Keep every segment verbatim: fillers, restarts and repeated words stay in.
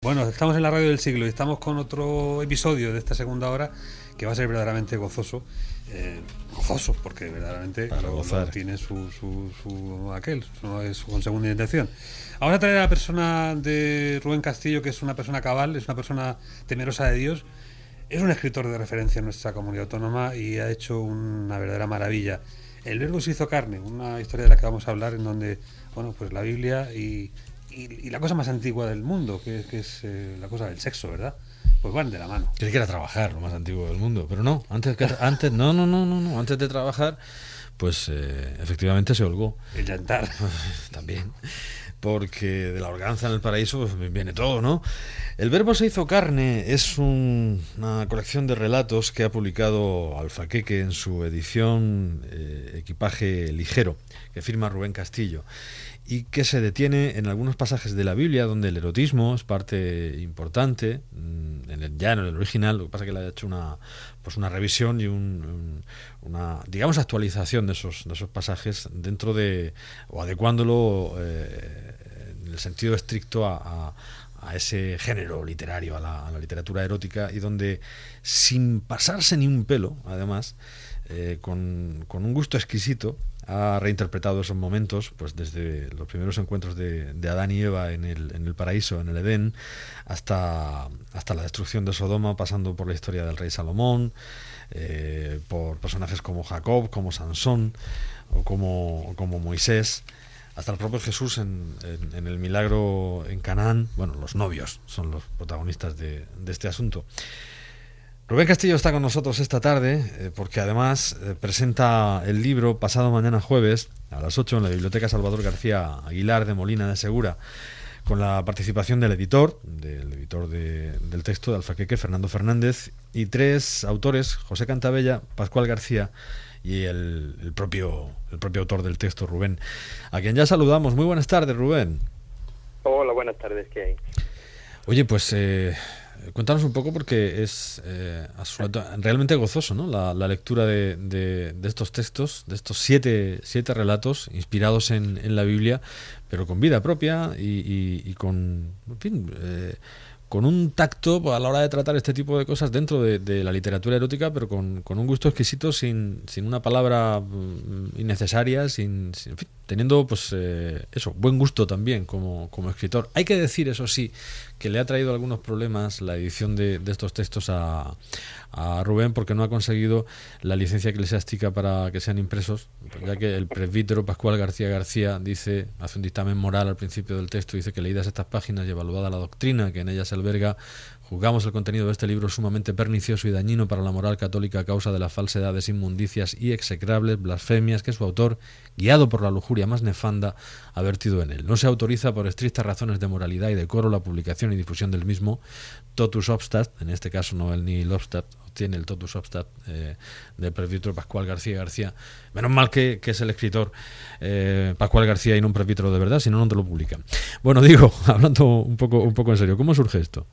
Bueno, estamos en la radio del siglo y estamos con otro episodio de esta segunda hora que va a ser verdaderamente gozoso. Eh, gozoso, porque verdaderamente lo, lo tiene su, su, su aquel, no es con segunda intención. Ahora traer a la persona de Rubén Castillo, que es una persona cabal, es una persona temerosa de Dios. Es un escritor de referencia en nuestra comunidad autónoma y ha hecho una verdadera maravilla. El Verbo se hizo carne, una historia de la que vamos a hablar, en donde, bueno, pues la Biblia y Y, y la cosa más antigua del mundo, que, que es eh, la cosa del sexo, ¿verdad? Pues van de la mano. Creí que era trabajar, lo más antiguo del mundo, pero no, antes que antes no, no, no, no, no, antes de trabajar, pues eh, efectivamente se holgó. El llantar. También, porque de la holganza en el paraíso pues, viene todo, ¿no? El Verbo se hizo carne es un, una colección de relatos que ha publicado Alfaqueque en su edición eh, Equipaje Ligero, que firma Rubén Castillo, y que se detiene en algunos pasajes de la Biblia donde el erotismo es parte importante, en el, ya en el original. Lo que pasa es que le ha hecho una, pues una revisión y un, un, una, digamos, actualización de esos, de esos pasajes dentro de, o adecuándolo eh, en el sentido estricto a, a, a ese género literario, a la, a la literatura erótica, y donde, sin pasarse ni un pelo, además, eh, con, con un gusto exquisito, ha reinterpretado esos momentos, pues desde los primeros encuentros de, de Adán y Eva en el, en el paraíso, en el Edén, hasta, hasta la destrucción de Sodoma, pasando por la historia del rey Salomón, eh, por personajes como Jacob, como Sansón, o como, o como Moisés, hasta el propio Jesús en, en, en el milagro en Canaán. Bueno, los novios son los protagonistas de, de este asunto. Rubén Castillo está con nosotros esta tarde eh, porque además eh, presenta el libro pasado mañana jueves a las ocho en la Biblioteca Salvador García Aguilar de Molina de Segura, con la participación del editor, del editor de, del texto de Alfaqueque, Fernando Fernández, y tres autores, José Cantabella, Pascual García y el, el, propio, el propio autor del texto, Rubén, a quien ya saludamos. Muy buenas tardes, Rubén. Hola, buenas tardes, ¿qué hay? Oye, pues... Eh, Cuéntanos un poco, porque es eh, realmente gozoso, ¿no? La, la lectura de, de, de estos textos, de estos siete, siete relatos inspirados en, en la Biblia, pero con vida propia y, y, y con, en fin, eh, con un tacto a la hora de tratar este tipo de cosas dentro de, de la literatura erótica, pero con, con un gusto exquisito, sin, sin una palabra mm, innecesaria, sin, sin en fin, teniendo pues eh, eso, buen gusto también como, como escritor. Hay que decir, eso sí, que le ha traído algunos problemas la edición de, de estos textos a, a Rubén, porque no ha conseguido la licencia eclesiástica para que sean impresos, ya que el presbítero Pascual García García dice, hace un dictamen moral al principio del texto, dice que leídas estas páginas y evaluada la doctrina que en ellas se alberga, juzgamos el contenido de este libro sumamente pernicioso y dañino para la moral católica a causa de las falsedades, inmundicias y execrables blasfemias que su autor, guiado por la lujuria más nefanda, ha vertido en él. No se autoriza por estrictas razones de moralidad y decoro la publicación y difusión del mismo, totus obstat, en este caso no el nihil obstat, tiene el totus obstat eh, del presbítero Pascual García García. Menos mal que, que es el escritor eh, Pascual García y no un presbítero de verdad, si no, no te lo publican. Bueno, digo, hablando un poco, un poco en serio, ¿cómo surge esto?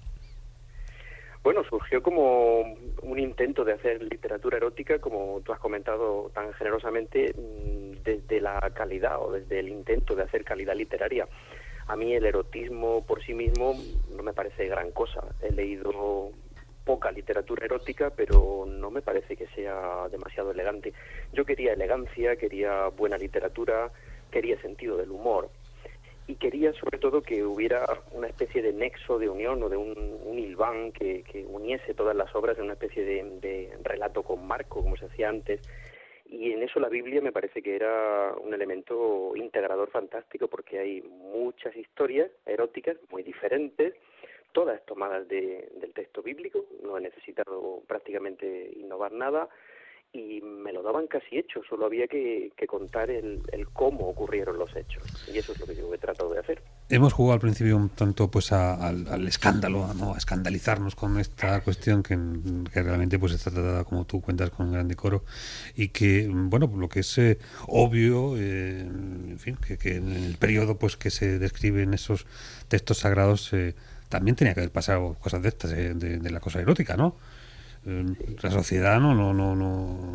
Bueno, surgió como un intento de hacer literatura erótica, como tú has comentado tan generosamente, desde la calidad o desde el intento de hacer calidad literaria. A mí el erotismo por sí mismo no me parece gran cosa. He leído poca literatura erótica, pero no me parece que sea demasiado elegante. Yo quería elegancia, quería buena literatura, quería sentido del humor. Y quería sobre todo que hubiera una especie de nexo de unión o de un, un hilván que, que uniese todas las obras en una especie de, de relato con marco, como se hacía antes. Y en eso la Biblia me parece que era un elemento integrador fantástico, porque hay muchas historias eróticas muy diferentes, todas tomadas de, del texto bíblico. No he necesitado prácticamente innovar nada, y me lo daban casi hecho, solo había que, que contar el, el cómo ocurrieron los hechos, y eso es lo que yo he tratado de hacer. Hemos jugado al principio un tanto pues a, al, al escándalo, ¿no? A escandalizarnos con esta cuestión que, que realmente pues está tratada, como tú cuentas, con gran decoro, y que, bueno, lo que es eh, obvio, eh, en fin, que, que en el periodo pues que se describe en esos textos sagrados eh, también tenía que haber pasado cosas de estas, eh, de, de la cosa erótica, ¿no? La sociedad no no no no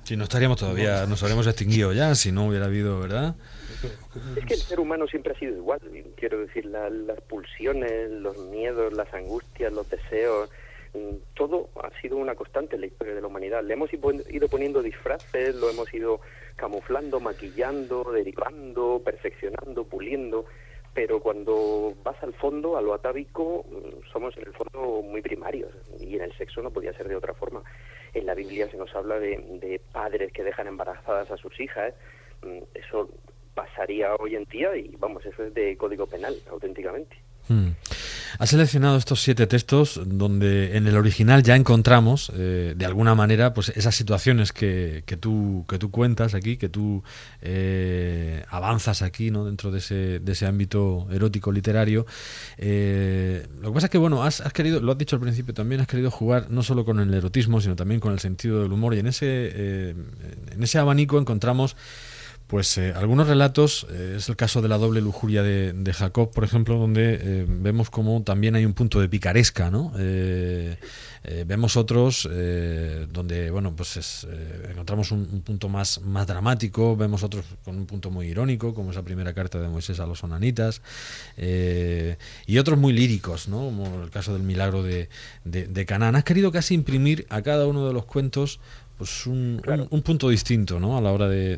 Si no estaríamos todavía, nos habríamos extinguido ya, si no hubiera habido, ¿verdad? Es que el ser humano siempre ha sido igual, quiero decir, la, las pulsiones, los miedos, las angustias, los deseos, todo ha sido una constante en la historia de la humanidad. Le hemos ido poniendo disfraces, lo hemos ido camuflando, maquillando, derivando, perfeccionando, puliendo, pero cuando vas al fondo, a lo atávico, somos en el fondo muy primarios, y en el sexo no podía ser de otra forma. En la Biblia se nos habla de, de padres que dejan embarazadas a sus hijas. Eso pasaría hoy en día y, vamos, eso es de código penal, auténticamente. Hmm. Has seleccionado estos siete textos donde en el original ya encontramos eh, de alguna manera pues esas situaciones que, que tú que tú cuentas aquí, que tú eh, avanzas aquí, ¿no?, dentro de ese de ese ámbito erótico literario. Eh, lo que pasa es que bueno, has, has querido, lo has dicho al principio también, has querido jugar no solo con el erotismo, sino también con el sentido del humor, y en ese eh, en ese abanico encontramos pues eh, algunos relatos. Eh, es el caso de la doble lujuria de, de Jacob, por ejemplo, donde eh, vemos como también hay un punto de picaresca, ¿no? Eh, eh, vemos otros eh, donde, bueno, pues es, eh, encontramos un, un punto más, más dramático, vemos otros con un punto muy irónico, como esa primera carta de Moisés a los onanitas, eh, y otros muy líricos, ¿no?, como el caso del milagro de, de, de Canaán. Has querido casi imprimir a cada uno de los cuentos pues un, claro. un, un punto distinto, ¿no?, a la hora de...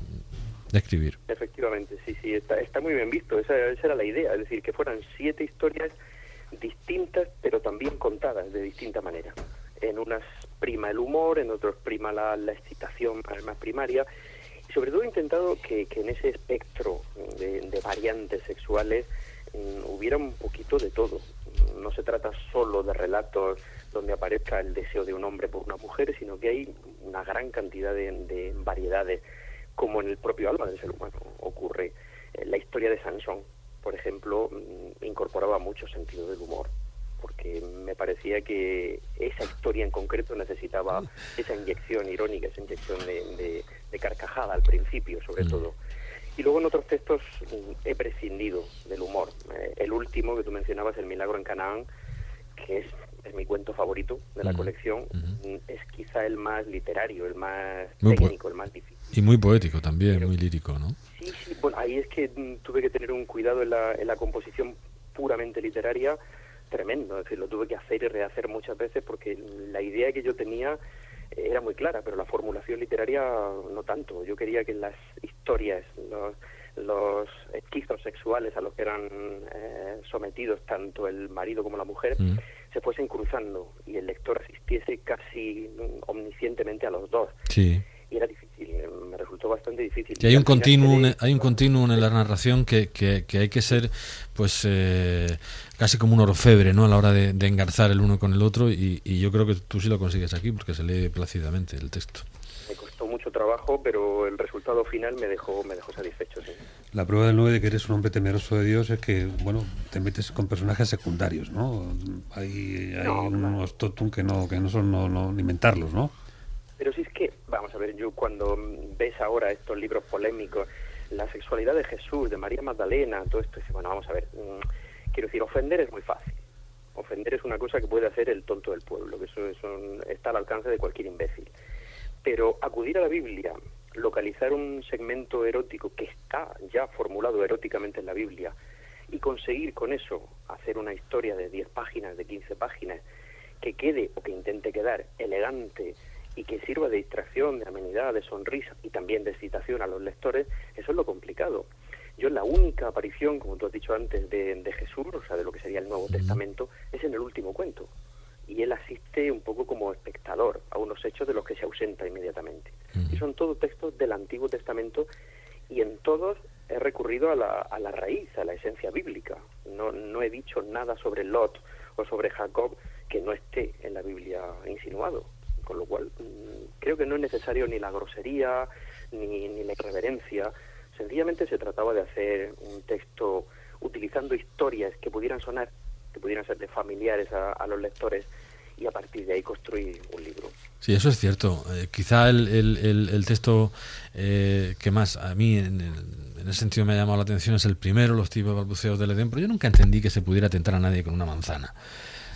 de escribir. Efectivamente, sí, sí, está, está muy bien visto, esa, esa era la idea, es decir, que fueran siete historias distintas, pero también contadas de distinta manera. En unas prima el humor, en otros prima la, la excitación más, más primaria, y sobre todo he intentado que, que en ese espectro de, de variantes sexuales um, hubiera un poquito de todo. No se trata solo de relatos donde aparezca el deseo de un hombre por una mujer, sino que hay una gran cantidad de, de variedades, como en el propio alma del ser humano ocurre. La historia de Sansón, por ejemplo, incorporaba mucho sentido del humor, porque me parecía que esa historia en concreto necesitaba esa inyección irónica, esa inyección de, de, de carcajada al principio, sobre todo. Y luego en otros textos he prescindido del humor. El último que tú mencionabas, El milagro en Canaán, que es, es mi cuento favorito de la uh-huh. colección, uh-huh. es quizá el más literario, el más muy técnico, el más difícil. Y muy poético también, pero, muy lírico, ¿no? Sí, sí, bueno, ahí es que tuve que tener un cuidado en la, en la composición puramente literaria tremendo, es decir, lo tuve que hacer y rehacer muchas veces porque la idea que yo tenía era muy clara, pero la formulación literaria no tanto. Yo quería que las historias, los, los esquizos sexuales a los que eran eh, sometidos tanto el marido como la mujer mm. se fuesen cruzando y el lector asistiese casi omniscientemente a los dos. Sí. Y era difícil, me resultó bastante difícil. Y hay un continuo, de... hay un continuo en la narración que, que, que hay que ser, pues, eh, casi como un orfebre, ¿no?, a la hora de, de engarzar el uno con el otro, y, y yo creo que tú sí lo consigues aquí, porque se lee plácidamente el texto. Me costó mucho trabajo, pero el resultado final me dejó, me dejó satisfecho, sí. La prueba del nueve de que eres un hombre temeroso de Dios es que, bueno, te metes con personajes secundarios, ¿no? Hay, hay no, unos totum que no, que no son no, no inventarlos, ¿no? Pero sí es que, vamos a ver, yo cuando ves ahora estos libros polémicos, la sexualidad de Jesús, de María Magdalena, todo esto, bueno, vamos a ver, quiero decir, ofender es muy fácil. Ofender es una cosa que puede hacer el tonto del pueblo, que eso, eso está al alcance de cualquier imbécil. Pero acudir a la Biblia, localizar un segmento erótico que está ya formulado eróticamente en la Biblia y conseguir con eso hacer una historia de diez páginas, de quince páginas, que quede o que intente quedar elegante y que sirva de distracción, de amenidad, de sonrisa y también de excitación a los lectores, eso es lo complicado. Yo la única aparición, como tú has dicho antes, de, de Jesús, o sea, de lo que sería el Nuevo Testamento, es en el último cuento. Y él asiste un poco como espectador a unos hechos de los que se ausenta inmediatamente. Y son todos textos del Antiguo Testamento y en todos he recurrido a la, a la raíz, a la esencia bíblica. No, no he dicho nada sobre Lot o sobre Jacob que no esté en la Biblia insinuado. Con lo cual creo que no es necesario ni la grosería ni, ni la irreverencia. Sencillamente se trataba de hacer un texto utilizando historias que pudieran sonar, que pudieran ser de familiares a, a los lectores, y a partir de ahí construir un libro. Sí, eso es cierto. Eh, quizá el, el, el, el texto eh, que más a mí en, el, en ese sentido me ha llamado la atención es el primero, Los tibios balbuceos del Edén, pero yo nunca entendí que se pudiera tentar a nadie con una manzana.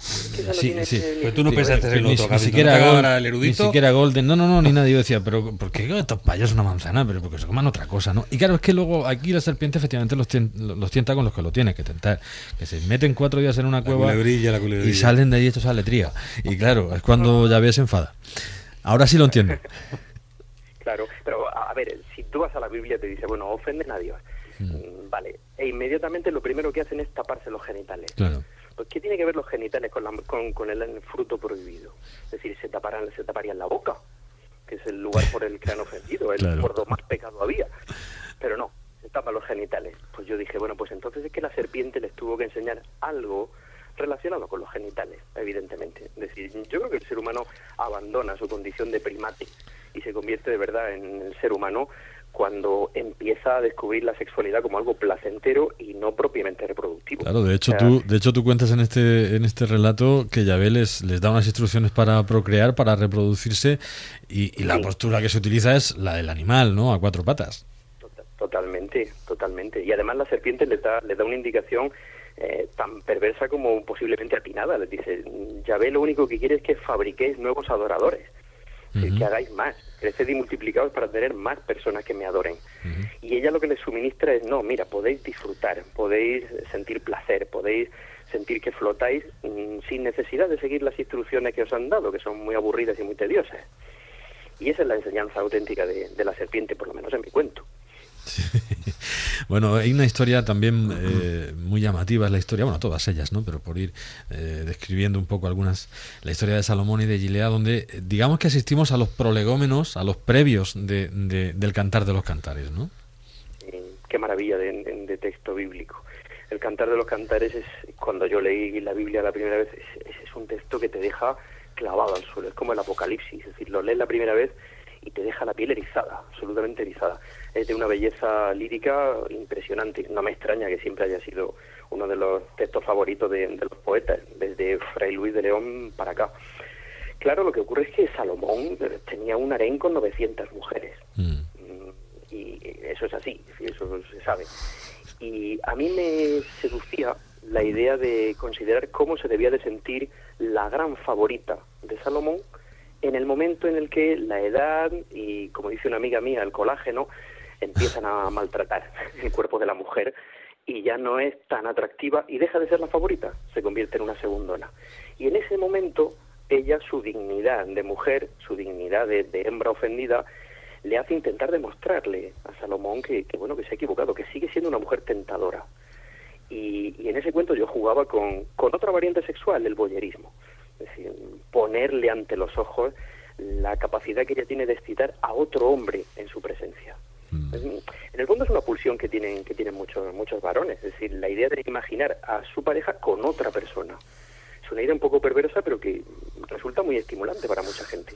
Sí, no sí. Pero tú no sí, pensaste en el otro, ni, ni siquiera no Gold, el erudito. Ni siquiera Golden, no, no, no, ni nadie. Yo decía, pero ¿por qué estos payos una manzana? Pero porque se coman otra cosa, ¿no? Y claro, es que luego aquí la serpiente efectivamente los, tien, los tienta con los que lo tiene que tentar. Que se meten cuatro días en una la cueva culebrilla, la culebrilla. Y salen de ahí estos a letría. Y claro, es cuando Yahvé se enfada. Ahora sí lo entiendo. Claro, pero a ver, si tú vas a la Biblia te dice, bueno, ofenden a Dios. Mm. Vale, e inmediatamente lo primero que hacen es taparse los genitales. Claro. Pues, ¿qué tiene que ver los genitales con, la, con, con el fruto prohibido? Es decir, se taparán, se taparían la boca, que es el lugar por el que han ofendido, el claro. por donde más pecado había. Pero no, se tapan los genitales. Pues yo dije, bueno, pues entonces es que la serpiente les tuvo que enseñar algo relacionado con los genitales, evidentemente. Es decir, yo creo que el ser humano abandona su condición de primate y se convierte de verdad en el ser humano cuando empieza a descubrir la sexualidad como algo placentero y no propiamente reproductivo. Claro, de hecho, o sea, tú, de hecho tú cuentas en este en este relato que Yahvé les, les da unas instrucciones para procrear, para reproducirse, y, y la sí. postura que se utiliza es la del animal, ¿no? A cuatro patas. Totalmente, totalmente. Y además la serpiente les da, les da una indicación eh, tan perversa como posiblemente atinada. Les dice, Yahvé lo único que quiere es que fabriquéis nuevos adoradores. Uh-huh. Que hagáis más, creced y multiplicaos para tener más personas que me adoren. Uh-huh. Y ella lo que les suministra es, no, mira, podéis disfrutar, podéis sentir placer, podéis sentir que flotáis mmm, sin necesidad de seguir las instrucciones que os han dado, que son muy aburridas y muy tediosas. Y esa es la enseñanza auténtica de, de la serpiente, por lo menos en mi cuento. Sí. Bueno, hay una historia también eh, muy llamativa, es la historia, bueno, todas ellas, ¿no? Pero por ir eh, describiendo un poco algunas, la historia de Salomón y de Gilea, donde digamos que asistimos a los prolegómenos, a los previos de, de, del Cantar de los Cantares, ¿no? Sí, qué maravilla de, de, de texto bíblico. El Cantar de los Cantares es, cuando yo leí la Biblia la primera vez, es, es un texto que te deja clavado al suelo, es como el Apocalipsis, es decir, lo lees la primera vez y te deja la piel erizada, absolutamente erizada. Es de una belleza lírica impresionante. No me extraña que siempre haya sido uno de los textos favoritos de, de los poetas, desde Fray Luis de León para acá. Claro, lo que ocurre es que Salomón tenía un harén con novecientas mujeres. Mm. Y eso es así, eso se sabe. Y a mí me seducía la idea de considerar cómo se debía de sentir la gran favorita de Salomón en el momento en el que la edad y, como dice una amiga mía, el colágeno, empiezan a maltratar el cuerpo de la mujer y ya no es tan atractiva y deja de ser la favorita, se convierte en una segundona. Y en ese momento, ella, su dignidad de mujer, su dignidad de, de hembra ofendida, le hace intentar demostrarle a Salomón que, que, bueno, que se ha equivocado, que sigue siendo una mujer tentadora. Y, y en ese cuento yo jugaba con, con otra variante sexual, el voyerismo. Es decir, ponerle ante los ojos la capacidad que ella tiene de excitar a otro hombre en su presencia. Mm. Es, en el fondo es una pulsión que tienen que tienen muchos muchos varones, es decir, la idea de imaginar a su pareja con otra persona. Es una idea un poco perversa, pero que resulta muy estimulante para mucha gente.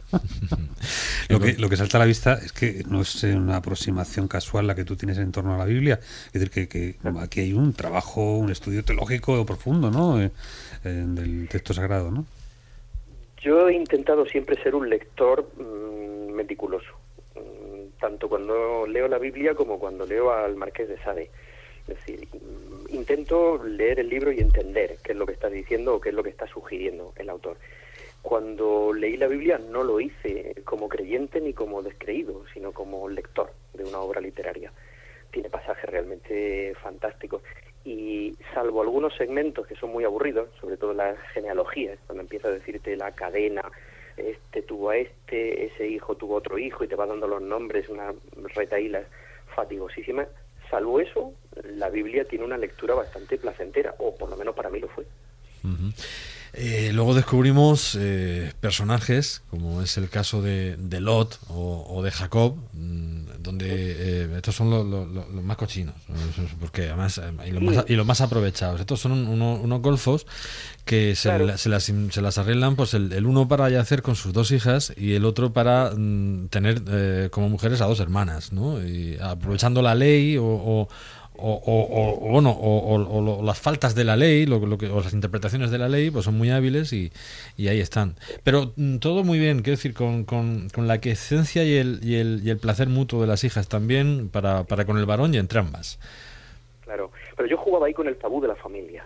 Lo que, lo que salta a la vista es que no es una aproximación casual la que tú tienes en torno a la Biblia. Es decir, que, que aquí hay un trabajo, un estudio teológico profundo, ¿no? Eh, eh, del texto sagrado, ¿no? Yo he intentado siempre ser un lector mmm, meticuloso, mmm, tanto cuando leo la Biblia como cuando leo al Marqués de Sade. Es decir, mmm, intento leer el libro y entender qué es lo que está diciendo o qué es lo que está sugiriendo el autor. Cuando leí la Biblia no lo hice como creyente ni como descreído, sino como lector de una obra literaria. Tiene pasajes realmente fantásticos. Y salvo algunos segmentos que son muy aburridos, sobre todo las genealogías, cuando empieza a decirte la cadena, este tuvo a este, ese hijo tuvo otro hijo, y te va dando los nombres, unas retahílas fatigosísimas, salvo eso, la Biblia tiene una lectura bastante placentera, o por lo menos para mí lo fue. Uh-huh. Eh, luego descubrimos eh, personajes, como es el caso de, de Lot o, o de Jacob, mmm, donde eh, estos son los lo, lo, lo más cochinos, porque además y los más, y los más aprovechados. Estos son uno, unos golfos que se, claro. la, se, las, se las arreglan, pues el, el uno para yacer con sus dos hijas y el otro para mm, tener eh, como mujeres a dos hermanas, ¿no? Y aprovechando la ley o, o O, o, o bueno o, o, o las faltas de la ley lo, lo que, o las interpretaciones de la ley pues son muy hábiles y, y ahí están, pero todo muy bien, quiero decir, con, con, con la aquiescencia y el, y, el, y el placer mutuo de las hijas también para, para con el varón y entre ambas. Claro, pero yo jugaba ahí con el tabú de la familia.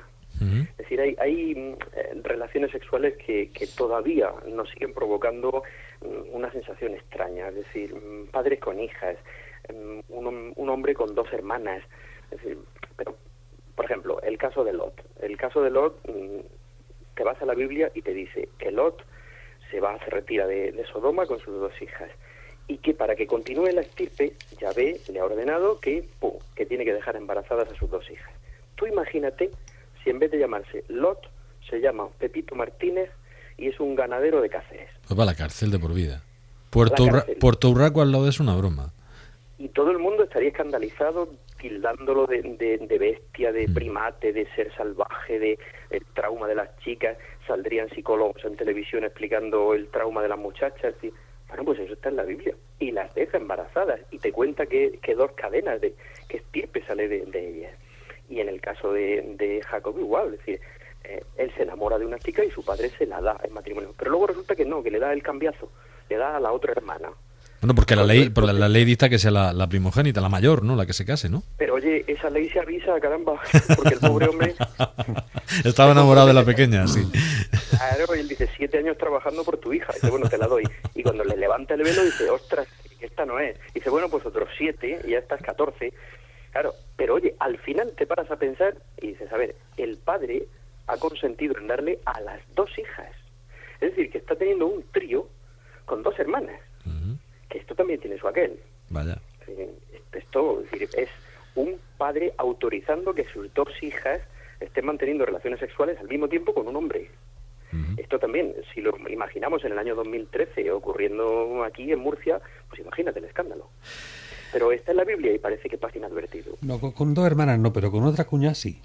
Uh-huh. Es decir, hay, hay eh, relaciones sexuales que, que todavía nos siguen provocando um, una sensación extraña, es decir, um, padres con hijas, um, un, un hombre con dos hermanas, es decir, pero, por ejemplo, el caso de Lot. El caso de Lot, um, te vas a la Biblia y te dice que Lot se va, se retira de, de Sodoma con sus dos hijas, y que para que continúe la estirpe, Yahvé le ha ordenado que, pum, que tiene que dejar embarazadas a sus dos hijas. Tú imagínate si en vez de llamarse Lot, se llama Pepito Martínez y es un ganadero de Cáceres. Pues va a la cárcel de por vida. Puerto, Urra, Puerto Urraco al lado es una broma. Y todo el mundo estaría escandalizado, tildándolo de, de, de bestia, de primate, de ser salvaje, de el trauma de las chicas. Saldrían psicólogos en televisión explicando el trauma de las muchachas. Y, bueno, pues eso está en la Biblia. Y las deja embarazadas y te cuenta que, que dos cadenas, de que estirpe sale de, de ellas. Y en el caso de, de Jacob igual, es decir, eh, él se enamora de una chica y su padre se la da en matrimonio. Pero luego resulta que no, que le da el cambiazo, le da a la otra hermana. Bueno, porque la ley por la, la ley dicta que sea la, la primogénita, la mayor, ¿no? La que se case, ¿no? Pero oye, esa ley se avisa, caramba, porque el pobre hombre... Estaba enamorado de la pequeña, sí. Claro, y él dice, siete años trabajando por tu hija. Dice, bueno, te la doy. Y cuando le levanta el velo dice, ostras, esta no es. Dice, bueno, pues otros siete, y ya estás catorce. Claro, pero oye, al final te paras a pensar y dices, a ver, el padre ha consentido en darle a las dos hijas. Es decir, que está teniendo un trío con dos hermanas. Uh-huh. Que esto también tiene su aquel. Vaya. Esto es, decir, es un padre autorizando que sus dos hijas estén manteniendo relaciones sexuales al mismo tiempo con un hombre. Uh-huh. Esto también, si lo imaginamos en el año dos mil trece ocurriendo aquí en Murcia, pues imagínate el escándalo. Pero está en la Biblia y parece que pasa inadvertido. No, con, con dos hermanas no, pero con otra cuña sí.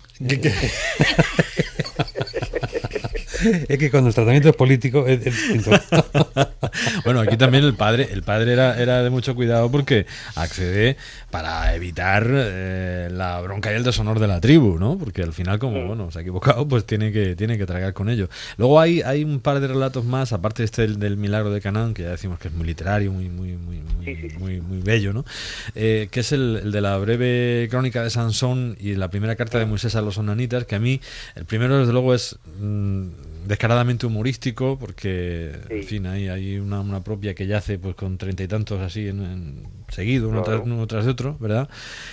Es que cuando el tratamiento es político es, es distinto. Bueno, aquí también el padre el padre era, era de mucho cuidado porque accede para evitar eh, la bronca y el deshonor de la tribu, ¿no? Porque al final, como bueno, se ha equivocado, pues tiene que tiene que tragar con ello. Luego hay hay un par de relatos más, aparte de este del, del milagro de Canaán, que ya decimos que es muy literario, muy muy muy muy, sí, sí, sí. muy, muy bello, ¿no? Eh, que es el, el de la breve crónica de Sansón y la primera carta de Moisés a los onanitas, que a mí el primero desde luego es mmm, descaradamente humorístico, porque sí. En fin, hay, hay una, una propia que yace pues con treinta y tantos así en, en seguido, uno, claro. tras, uno tras de otro, ¿verdad?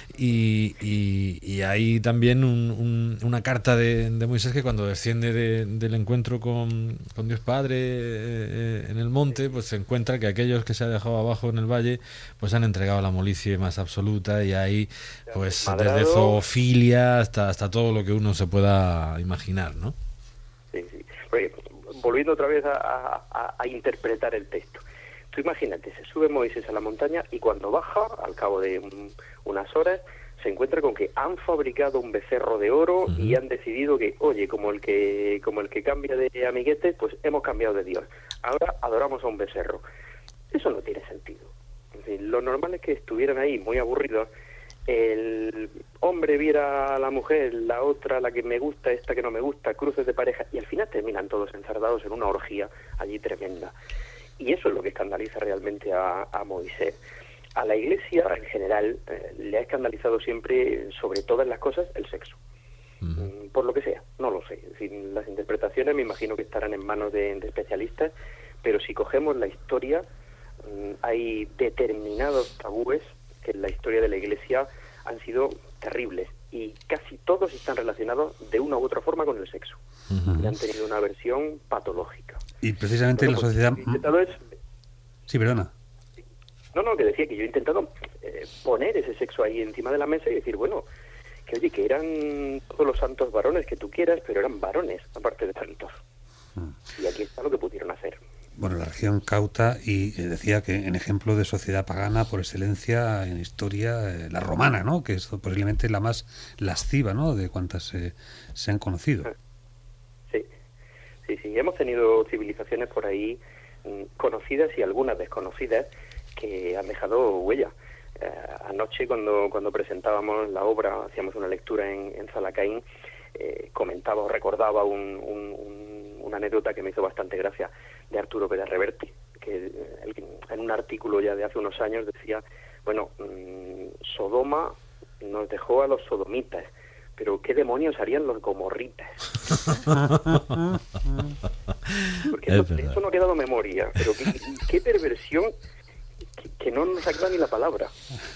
Y, y, y hay también un, un, una carta de, de Moisés que cuando desciende de, del encuentro con, con Dios Padre eh, en el monte, pues se encuentra que aquellos que se han dejado abajo en el valle pues han entregado la molicie más absoluta, y hay pues Madrado. Desde zoofilia hasta, hasta todo lo que uno se pueda imaginar, ¿no? Sí, sí. Oye, volviendo otra vez a, a, a interpretar el texto. Tú imagínate, se sube Moisés a la montaña y cuando baja, al cabo de un, unas horas, se encuentra con que han fabricado un becerro de oro uh-huh. y han decidido que, oye, como el que como el que cambia de amiguete, pues hemos cambiado de Dios. Ahora adoramos a un becerro. Eso no tiene sentido. En fin, lo normal es que estuvieran ahí muy aburridos. El hombre viera a la mujer, la otra, la que me gusta, esta que no me gusta, cruces de pareja, y al final terminan todos enzardados en una orgía allí tremenda. Y eso es lo que escandaliza realmente a, a Moisés. A la Iglesia, en general, eh, le ha escandalizado siempre, sobre todas las cosas, el sexo. Uh-huh. Por lo que sea, no lo sé. Es decir, las interpretaciones me imagino que estarán en manos de, de especialistas, pero si cogemos la historia, um, hay determinados tabúes que en la historia de la Iglesia han sido terribles, y casi todos están relacionados de una u otra forma con el sexo. Uh-huh. Y han tenido una versión patológica. Y precisamente bueno, la sociedad... Pues, es... Sí, perdona. No, no, que decía que yo he intentado eh, poner ese sexo ahí encima de la mesa y decir, bueno, que oye, que eran todos los santos varones que tú quieras, pero eran varones, aparte de santos. Uh-huh. Y aquí está lo que pudieron hacer. Bueno, la región cauta, y decía que en ejemplo de sociedad pagana por excelencia en historia, eh, la romana, ¿no? Que es posiblemente la más lasciva, ¿no? De cuantas eh, se han conocido. Sí, sí, sí. Hemos tenido civilizaciones por ahí mmm, conocidas y algunas desconocidas que han dejado huella. Eh, anoche cuando cuando presentábamos la obra, hacíamos una lectura en, en Zalacaín, eh, comentaba o recordaba un, un, un, una anécdota que me hizo bastante gracia, de Arturo Pérez Reverte, que el, en un artículo ya de hace unos años decía, bueno, mmm, Sodoma nos dejó a los sodomitas, pero ¿qué demonios harían los gomorritas? Porque eso, eso no ha quedado memoria, pero qué, qué perversión que, que no nos aclara ni la palabra.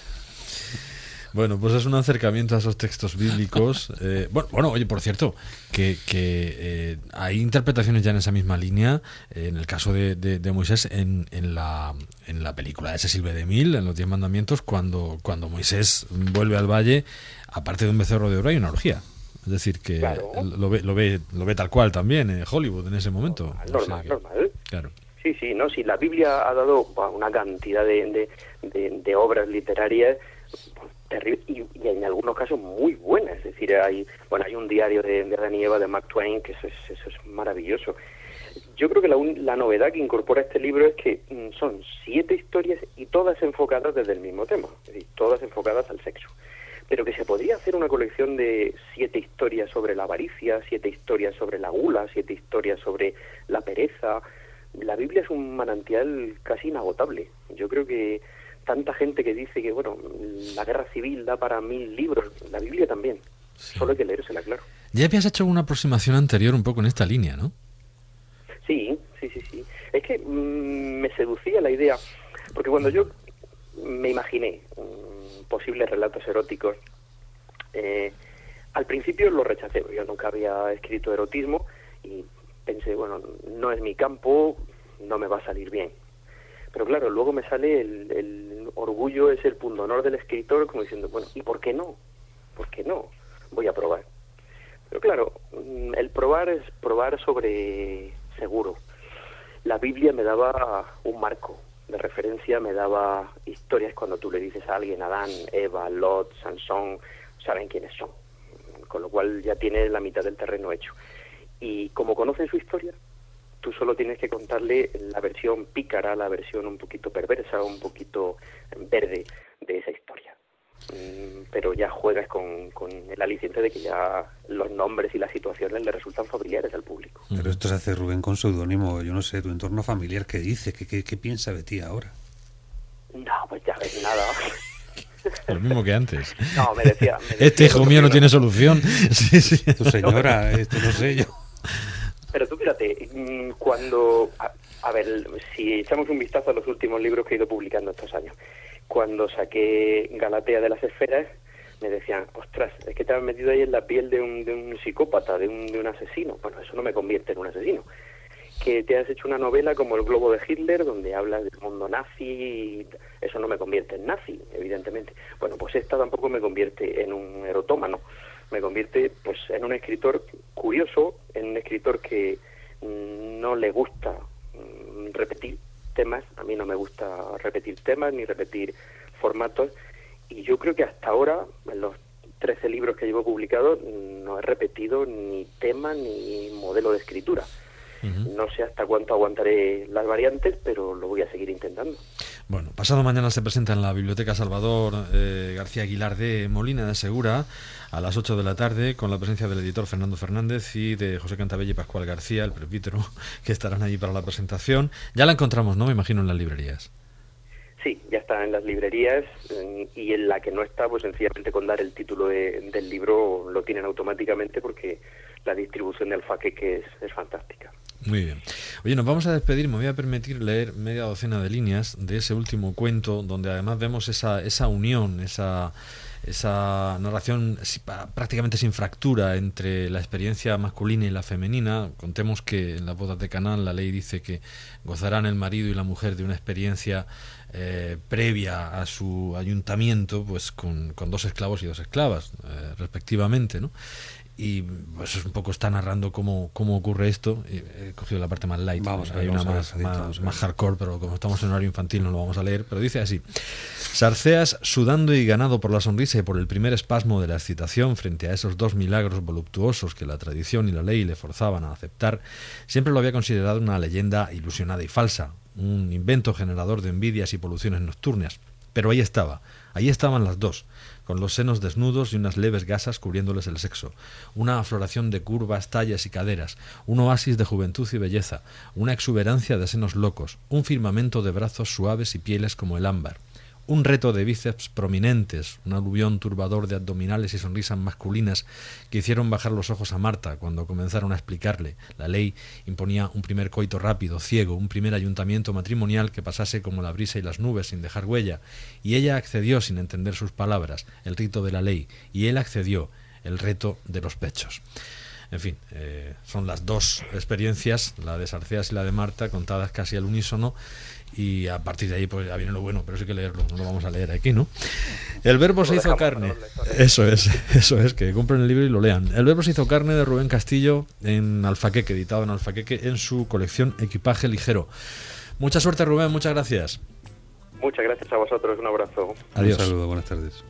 Bueno, pues es un acercamiento a esos textos bíblicos. Eh, bueno, bueno, oye, por cierto, que, que eh, hay interpretaciones ya en esa misma línea, eh, en el caso de, de, de Moisés, en, en, la, en la película de Cecil B. DeMille, en Los Diez Mandamientos, cuando, cuando Moisés vuelve al valle, aparte de un becerro de oro, hay una orgía. Es decir, que claro. lo, ve, lo, ve, lo ve tal cual también en Hollywood en ese momento. Normal, normal. O sea que, normal. Claro. Sí, sí, no, sí, la Biblia ha dado bueno, una cantidad de, de, de, de obras literarias terrible, y, y en algunos casos muy buenas. Es decir, hay bueno hay un diario de, de Adán y Eva de Mark Twain, que eso es, eso es maravilloso. Yo creo que la, la novedad que incorpora este libro es que mm, son siete historias y todas enfocadas desde el mismo tema, es decir, todas enfocadas al sexo. Pero que se podría hacer una colección de siete historias sobre la avaricia, siete historias sobre la gula, siete historias sobre la pereza. La Biblia es un manantial casi inagotable. Yo creo que tanta gente que dice que, bueno, la guerra civil da para mil libros, la Biblia también. Sí. Solo hay que leérsela, claro. Ya habías hecho una aproximación anterior un poco en esta línea, ¿no? Sí, sí, sí, sí. Es que mmm, me seducía la idea, porque cuando yo me imaginé mmm, posibles relatos eróticos, eh, al principio lo rechacé, yo nunca había escrito erotismo y pensé, bueno, no es mi campo, no me va a salir bien. Pero claro, luego me sale el, el orgullo, es el pundonor del escritor, como diciendo, bueno, ¿y por qué no? ¿Por qué no? Voy a probar. Pero claro, el probar es probar sobre seguro. La Biblia me daba un marco de referencia, me daba historias cuando tú le dices a alguien, Adán, Eva, Lot, Sansón, saben quiénes son. Con lo cual ya tiene la mitad del terreno hecho. Y como conocen su historia, tú solo tienes que contarle la versión pícara, la versión un poquito perversa, un poquito verde de esa historia. Pero ya juegas con, con el aliciente de que ya los nombres y las situaciones le resultan familiares al público. Pero esto se hace, Rubén, con seudónimo, yo no sé, tu entorno familiar, ¿qué dice? ¿Qué, qué, qué piensa de ti ahora? No, pues ya ves, nada. Lo mismo que antes. No, me decía... Me decía este hijo mío no tiene solución. Sí, sí. Tu señora, esto no sé yo. Pero tú fíjate, cuando... A, a ver, si echamos un vistazo a los últimos libros que he ido publicando estos años, cuando saqué Galatea de las Esferas, me decían, ostras, es que te has metido ahí en la piel de un, de un psicópata, de un, de un asesino. Bueno, eso no me convierte en un asesino. Que te has hecho una novela como El globo de Hitler, donde hablas del mundo nazi, eso no me convierte en nazi, evidentemente. Bueno, pues esta tampoco me convierte en un erotómano. Me convierte pues en un escritor curioso, en un escritor que mm, no le gusta mm, repetir temas. A mí no me gusta repetir temas ni repetir formatos, y yo creo que hasta ahora, en los trece libros que llevo publicados, no he repetido ni tema ni modelo de escritura. Uh-huh. No sé hasta cuánto aguantaré las variantes, pero lo voy a seguir intentando. Bueno, pasado mañana se presenta en la Biblioteca Salvador eh, García Aguilar de Molina de Segura a las ocho de la tarde, con la presencia del editor Fernando Fernández y de José Cantabella y Pascual García, el presbítero, que estarán allí para la presentación. Ya la encontramos, ¿no? Me imagino en las librerías. Sí, ya está en las librerías, y en la que no está, pues sencillamente con dar el título de, del libro lo tienen automáticamente, porque la distribución de Alfaqueque es, es fantástica. Muy bien. Oye, nos vamos a despedir. Me voy a permitir leer media docena de líneas de ese último cuento, donde además vemos esa, esa unión, esa, esa narración prácticamente sin fractura entre la experiencia masculina y la femenina. Contemos que en las bodas de Canaán la ley dice que gozarán el marido y la mujer de una experiencia eh, previa a su ayuntamiento, pues con, con dos esclavos y dos esclavas, eh, respectivamente, ¿no? Y pues un poco está narrando cómo, cómo ocurre esto. He cogido la parte más light, vamos, hay vamos una más, ver, más, más hardcore, pero como estamos en horario infantil no lo vamos a leer. Pero dice así: Sarceas, sudando y ganado por la sonrisa y por el primer espasmo de la excitación frente a esos dos milagros voluptuosos que la tradición y la ley le forzaban a aceptar, siempre lo había considerado una leyenda ilusionada y falsa, un invento generador de envidias y poluciones nocturnas. Pero ahí estaba, ahí estaban las dos, con los senos desnudos y unas leves gasas cubriéndoles el sexo, una afloración de curvas, tallas y caderas, un oasis de juventud y belleza, una exuberancia de senos locos, un firmamento de brazos suaves y pieles como el ámbar, un reto de bíceps prominentes, un aluvión turbador de abdominales y sonrisas masculinas que hicieron bajar los ojos a Marta cuando comenzaron a explicarle. La ley imponía un primer coito rápido, ciego, un primer ayuntamiento matrimonial que pasase como la brisa y las nubes sin dejar huella, y ella accedió sin entender sus palabras, el rito de la ley, y él accedió, el reto de los pechos. En fin, eh, son las dos experiencias, la de Sarceas y la de Marta, contadas casi al unísono, y a partir de ahí pues ya viene lo bueno, pero sí que leerlo, no lo vamos a leer aquí, ¿no? El verbo se hizo carne. Eso es, eso es, que compren el libro y lo lean. El verbo se hizo carne, de Rubén Castillo, en Alfaqueque, editado en Alfaqueque, en su colección Equipaje Ligero. Mucha suerte, Rubén, muchas gracias. Muchas gracias a vosotros, un abrazo. Adiós. Un saludo, buenas tardes.